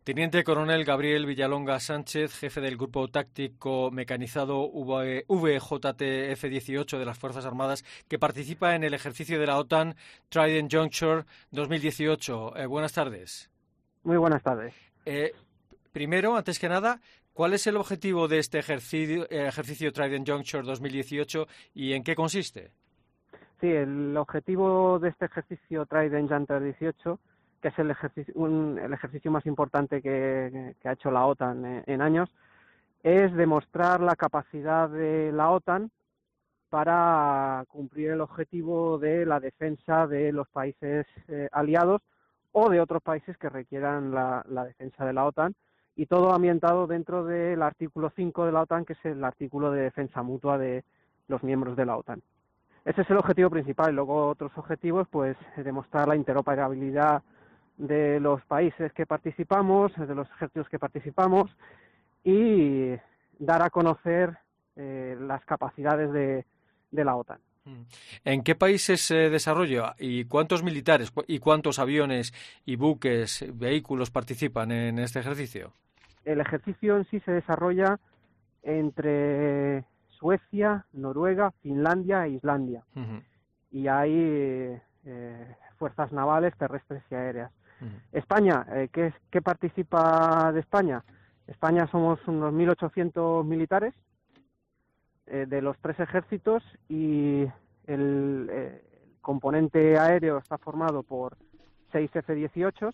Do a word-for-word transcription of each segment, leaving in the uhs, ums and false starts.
Teniente Coronel Gabriel Villalonga Sánchez, jefe del Grupo Táctico Mecanizado V J T F dieciocho de las Fuerzas Armadas, que participa en el ejercicio de la OTAN Trident Juncture dos mil dieciocho. Eh, buenas tardes. Muy buenas tardes. Eh, primero, antes que nada, ¿cuál es el objetivo de este ejercicio, eh, ejercicio Trident Juncture dos mil dieciocho y en qué consiste? Sí, el objetivo de este ejercicio Trident Juncture dieciocho, que es el ejercicio, un, el ejercicio más importante que, que ha hecho la OTAN en, en años, es demostrar la capacidad de la OTAN para cumplir el objetivo de la defensa de los países eh, aliados o de otros países que requieran la, la defensa de la OTAN, y todo ambientado dentro del artículo cinco de la OTAN, que es el artículo de defensa mutua de los miembros de la OTAN. Ese es el objetivo principal, y luego otros objetivos, pues demostrar la interoperabilidad de los países que participamos, de los ejércitos que participamos, y dar a conocer eh, las capacidades de, de la OTAN. ¿En qué países se desarrolla y cuántos militares y cuántos aviones y buques, vehículos participan en este ejercicio? El ejercicio en sí se desarrolla entre Suecia, Noruega, Finlandia e Islandia. Uh-huh. Y hay eh, fuerzas navales, terrestres y aéreas. Uh-huh. España, eh, ¿qué, ¿qué participa de España? España somos unos mil ochocientos militares eh, de los tres ejércitos, y el, eh, el componente aéreo está formado por seis F dieciocho.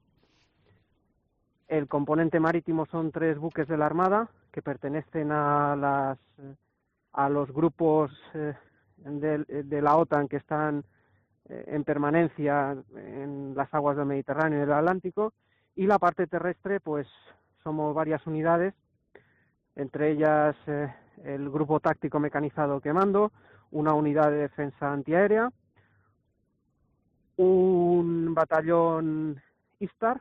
El componente marítimo son tres buques de la Armada que pertenecen a las a los grupos eh, de, de la OTAN que están eh, en permanencia en las aguas del Mediterráneo y del Atlántico. Y la parte terrestre, pues somos varias unidades, entre ellas eh, el Grupo Táctico Mecanizado que mando, una unidad de defensa antiaérea, un batallón ISTAR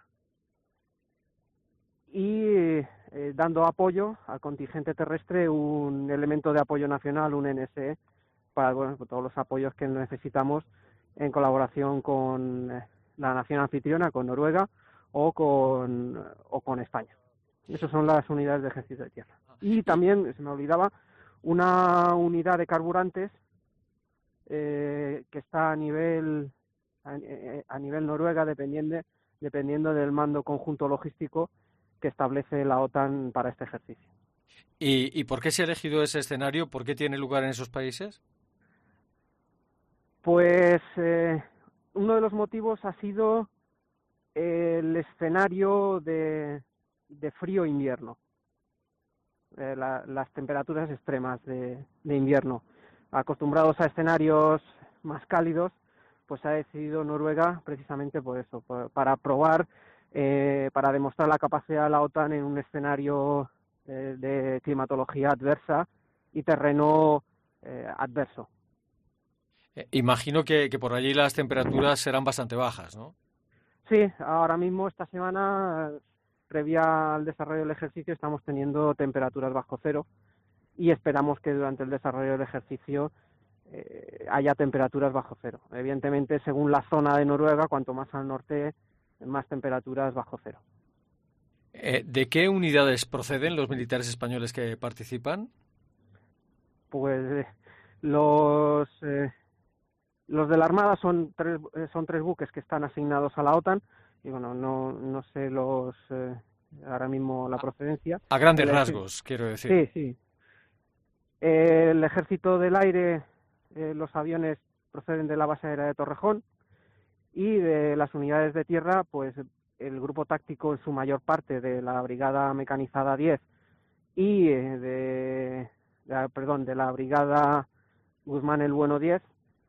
y eh, dando apoyo al contingente terrestre un elemento de apoyo nacional, un N S E, para bueno, todos los apoyos que necesitamos en colaboración con eh, la nación anfitriona, con Noruega o con, o con España. Esas son las unidades de ejército de tierra. Y también, se me olvidaba, una unidad de carburantes eh, que está a nivel a, a nivel Noruega, dependiendo, dependiendo del mando conjunto logístico que establece la OTAN para este ejercicio. ¿Y, y por qué se ha elegido ese escenario? ¿Por qué tiene lugar en esos países? Pues eh, uno de los motivos ha sido el escenario de, de frío invierno, eh, la, las temperaturas extremas de, de invierno. Acostumbrados a escenarios más cálidos, pues ha decidido Noruega precisamente por eso, por, para probar, eh, para demostrar la capacidad de la OTAN en un escenario eh, de climatología adversa y terreno eh, adverso. Eh, imagino que, que por allí las temperaturas serán bastante bajas, ¿no? Sí, ahora mismo esta semana, previa al desarrollo del ejercicio, estamos teniendo temperaturas bajo cero y esperamos que durante el desarrollo del ejercicio eh, haya temperaturas bajo cero. Evidentemente, según la zona de Noruega, cuanto más al norte, más temperaturas bajo cero. Eh, ¿De qué unidades proceden los militares españoles que participan? Pues eh, los... Eh, Los de la Armada son tres, son tres buques que están asignados a la OTAN, y bueno, no, no sé los eh, ahora mismo la procedencia. A grandes el rasgos, ej- quiero decir. Sí, sí. El Ejército del Aire, eh, los aviones proceden de la base aérea de Torrejón, y de las unidades de tierra, pues el grupo táctico en su mayor parte de la Brigada Mecanizada diez y eh, de, de, perdón, de la Brigada Guzmán el Bueno diez.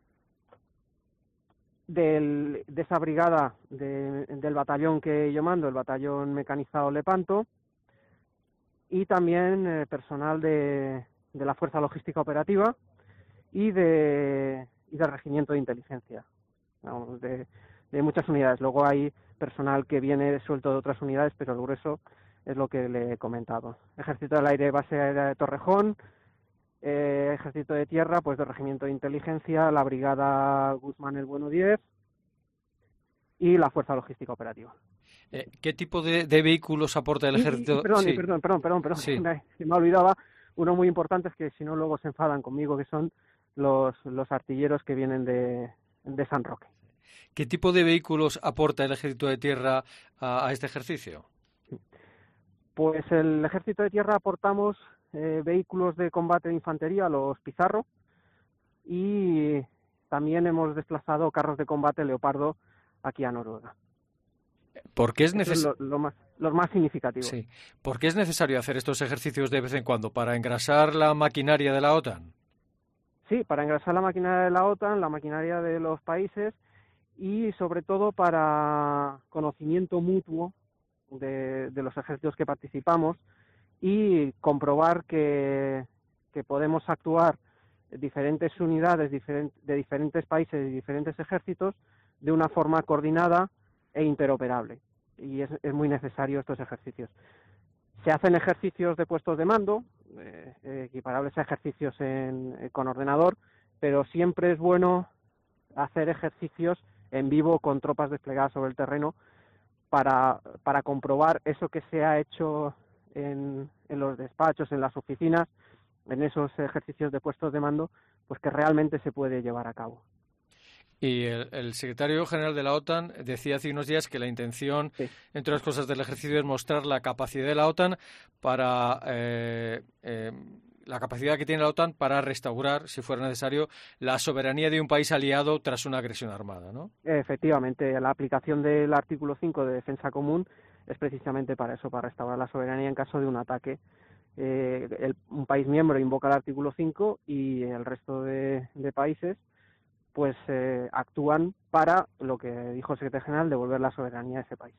Del, de esa brigada de, del batallón que yo mando, el batallón mecanizado Lepanto, y también eh, personal de, de la Fuerza Logística Operativa y de y del Regimiento de Inteligencia, vamos, de, de muchas unidades. Luego hay personal que viene suelto de otras unidades, pero el grueso es lo que le he comentado. Ejército del Aire, base aérea de Torrejón, Eh, Ejército de Tierra, pues del Regimiento de Inteligencia, la Brigada Guzmán el Bueno diez y la Fuerza Logística Operativa. Eh, ¿Qué tipo de, de vehículos aporta el Y, ejército? y, perdón, Sí. y perdón, perdón, perdón, perdón, Sí. me, me olvidaba uno muy importante, es que si no luego se enfadan conmigo, que son los, los artilleros que vienen de, de San Roque. ¿Qué tipo de vehículos aporta el ejército de tierra a, a este ejercicio? Pues el ejército de tierra aportamos eh, vehículos de combate de infantería, los Pizarro, y también hemos desplazado carros de combate Leopardo aquí a Noruega. ¿Por qué es Eso es neces- lo, lo más, los más significativos. Sí. ¿Por qué es necesario hacer estos ejercicios de vez en cuando? ¿Para engrasar la maquinaria de la OTAN? Sí, para engrasar la maquinaria de la OTAN, la maquinaria de los países y sobre todo para conocimiento mutuo de, de los ejércitos que participamos y comprobar que, que podemos actuar diferentes unidades diferent, de diferentes países y diferentes ejércitos de una forma coordinada e interoperable. Y es, es muy necesario estos ejercicios. Se hacen ejercicios de puestos de mando, eh, eh, equiparables a ejercicios en, eh, con ordenador, pero siempre es bueno hacer ejercicios en vivo con tropas desplegadas sobre el terreno para, para comprobar eso que se ha hecho en, en los despachos, en las oficinas, en esos ejercicios de puestos de mando, pues que realmente se puede llevar a cabo. Y el, el secretario general de la OTAN decía hace unos días que la intención, Sí. entre otras cosas, del ejercicio es mostrar la capacidad de la OTAN para eh, eh, la capacidad que tiene la OTAN para restaurar, si fuera necesario, la soberanía de un país aliado tras una agresión armada, ¿no? Efectivamente, la aplicación del artículo cinco de defensa común es precisamente para eso, para restaurar la soberanía en caso de un ataque. Eh, el, un país miembro invoca el artículo cinco y el resto de, de países pues eh, actúan para, lo que dijo el secretario general, devolver la soberanía a ese país.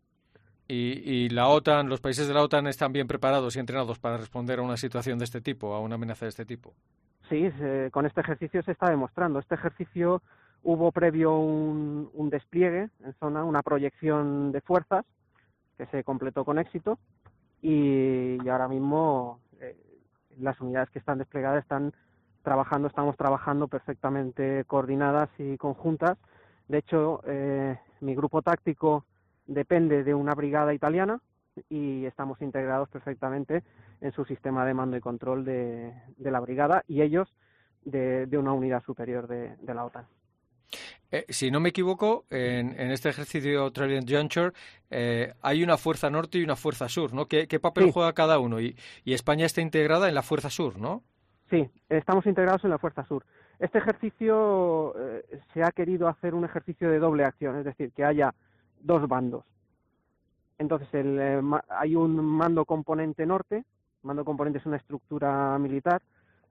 Y, y la OTAN, los países de la OTAN están bien preparados y entrenados para responder a una situación de este tipo, a una amenaza de este tipo. Sí, se, con este ejercicio se está demostrando. Este ejercicio hubo previo un, un despliegue en zona, una proyección de fuerzas que se completó con éxito y, y ahora mismo eh, las unidades que están desplegadas están trabajando, estamos trabajando perfectamente coordinadas y conjuntas. De hecho, eh, mi grupo táctico depende de una brigada italiana y estamos integrados perfectamente en su sistema de mando y control de, de la brigada y ellos de, de una unidad superior de, de la OTAN. Eh, si no me equivoco, en, en este ejercicio Trident Juncture eh, hay una fuerza norte y una fuerza sur, ¿no? ¿Qué, qué papel Sí. juega cada uno? Y, y España está integrada en la fuerza sur, ¿no? Sí, estamos integrados en la Fuerza Sur. Este ejercicio eh, se ha querido hacer un ejercicio de doble acción, es decir, que haya dos bandos. Entonces, el, eh, ma hay un mando componente norte, mando componente es una estructura militar,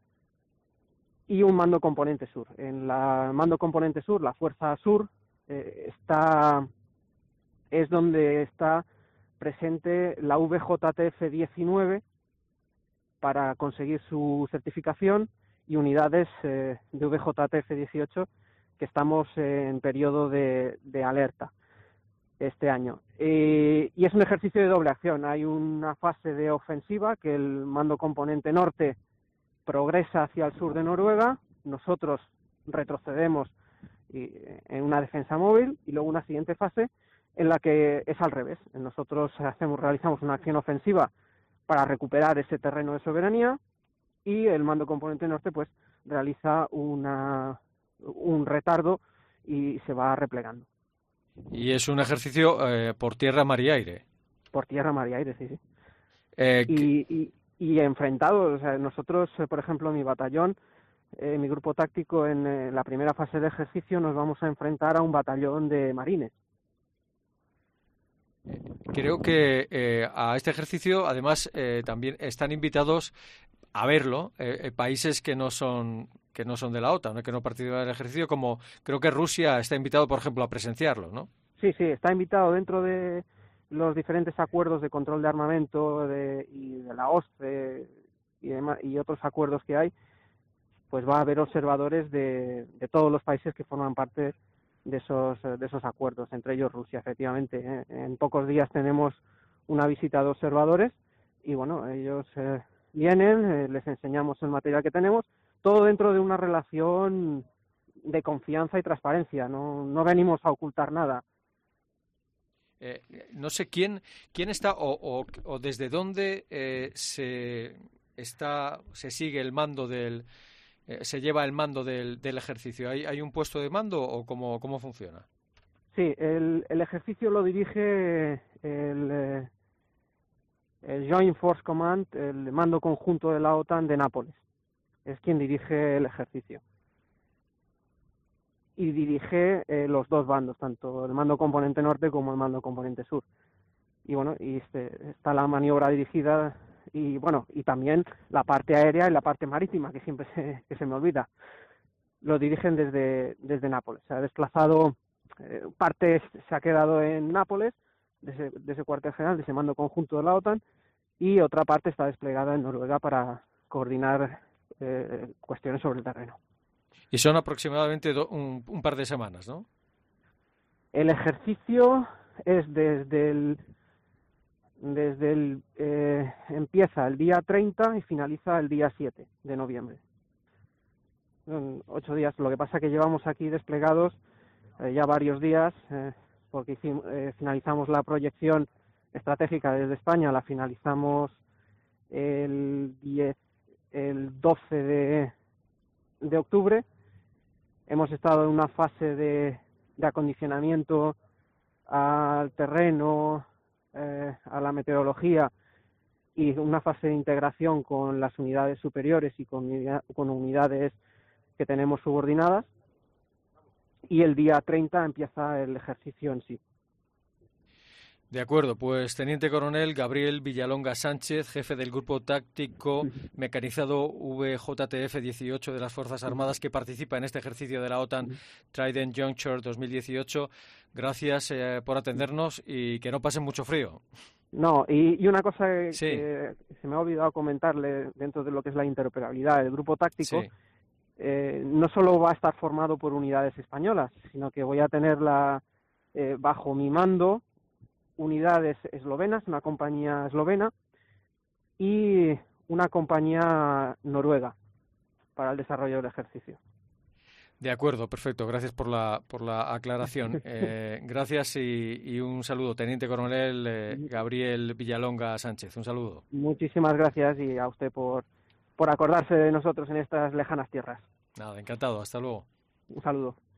y un mando componente sur. En la mando componente sur, la Fuerza Sur, eh, está es donde está presente la V J T F diecinueve, para conseguir su certificación y unidades eh, de V J T F dieciocho que estamos eh, en periodo de, de alerta este año. Eh, y es un ejercicio de doble acción. Hay una fase de ofensiva que el mando componente norte progresa hacia el sur de Noruega, nosotros retrocedemos y, en una defensa móvil y luego una siguiente fase en la que es al revés. Nosotros hacemos, realizamos una acción ofensiva para recuperar ese terreno de soberanía y el mando componente norte pues realiza una, un retardo y se va replegando. Y es un ejercicio eh, por tierra, mar y aire. Por tierra, mar y aire, sí, sí. Eh, y, y, y enfrentados, o sea, nosotros, eh, por ejemplo, mi batallón, eh, mi grupo táctico en eh, la primera fase de ejercicio nos vamos a enfrentar a un batallón de marines. Creo que eh, a este ejercicio, además, eh, también están invitados a verlo eh, eh, países que no son que no son de la OTAN, ¿no? Que no participan del ejercicio, como creo que Rusia está invitado, por ejemplo, a presenciarlo, ¿no? Sí, sí, está invitado dentro de los diferentes acuerdos de control de armamento de, y de la O S C E y, demás, y otros acuerdos que hay, pues va a haber observadores de, de todos los países que forman parte de esos, de esos acuerdos, entre ellos Rusia, efectivamente. ¿eh? En pocos días tenemos una visita de observadores y, bueno, ellos eh, vienen, eh, les enseñamos el material que tenemos, todo dentro de una relación de confianza y transparencia. No, no venimos a ocultar nada. Eh, no sé quién quién está o, o, o desde dónde eh, se está se sigue el mando del eh, se lleva el mando del, del ejercicio. ¿Hay, hay un puesto de mando o cómo, cómo funciona? Sí, el, el ejercicio lo dirige el, eh, el Joint Force Command, el mando conjunto de la OTAN de Nápoles. Es quien dirige el ejercicio. Y dirige eh, los dos bandos, tanto el mando componente norte como el mando componente sur. Y bueno, y este, está la maniobra dirigida y bueno, y también la parte aérea y la parte marítima, que siempre se, que se me olvida. Lo dirigen desde, desde Nápoles. Se ha desplazado, eh, parte se ha quedado en Nápoles, de ese, de ese cuartel general, de ese mando conjunto de la OTAN, y otra parte está desplegada en Noruega para coordinar eh, cuestiones sobre el terreno. Y son aproximadamente do, un, un par de semanas, ¿no? El ejercicio es desde el desde el eh, empieza el día treinta y finaliza el día siete de noviembre. Son ocho días. Lo que pasa es que llevamos aquí desplegados eh, ya varios días, eh, porque hicimos, eh, finalizamos la proyección estratégica desde España, la finalizamos el diez, el doce de, de octubre. Hemos estado en una fase de, de acondicionamiento al terreno, eh, a la meteorología y una fase de integración con las unidades superiores y con, con unidades que tenemos subordinadas. Y el día treinta empieza el ejercicio en sí. De acuerdo, pues Teniente Coronel Gabriel Villalonga Sánchez, jefe del Grupo Táctico Mecanizado V J T F dieciocho de las Fuerzas Armadas que participa en este ejercicio de la OTAN Trident Juncture dos mil dieciocho. Gracias eh, por atendernos y que no pasen mucho frío. No, y, y una cosa que, sí. que se me ha olvidado comentarle dentro de lo que es la interoperabilidad del Grupo Táctico, sí. eh, no solo va a estar formado por unidades españolas, sino que voy a tener la, eh, bajo mi mando unidades eslovenas, una compañía eslovena y una compañía noruega para el desarrollo del ejercicio. De acuerdo, perfecto. Gracias por la por la aclaración. Eh, gracias y, y un saludo, Teniente Coronel eh, Gabriel Villalonga Sánchez. Un saludo. Muchísimas gracias y a usted por, por acordarse de nosotros en estas lejanas tierras. Nada, encantado. Hasta luego. Un saludo.